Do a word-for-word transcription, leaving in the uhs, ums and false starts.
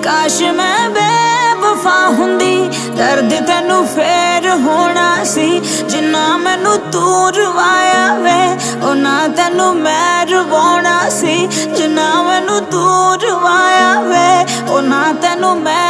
काश मैं बेवफा हुंदी, दर्द तैनू फेर होना सी। जिन्ना मैनू तू रवाया वे उन्ना तैनू मैं रवाउणा सी। जिन्ना मैनू तू रवाया वे उन्ना तैनू मैं